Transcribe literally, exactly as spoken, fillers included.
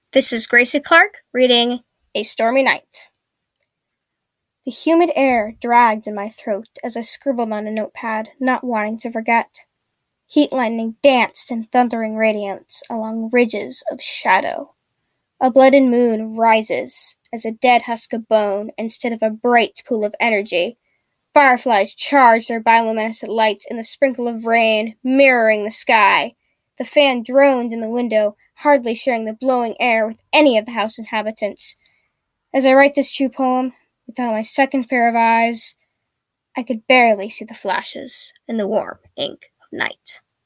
This is Gracie Clark reading A Stormy Night. The humid air dragged in my throat as I scribbled on a notepad, not wanting to forget. Heat lightning danced in thundering radiance along ridges of shadow. A blooded moon rises as a dead husk of bone instead of a bright pool of energy. Fireflies charge their bioluminescent lights in the sprinkle of rain, mirroring the sky. The fan droned in the window, hardly sharing the blowing air with any of the house inhabitants. As I write this true poem, without my second pair of eyes, I could barely see the flashes in the warm ink of night.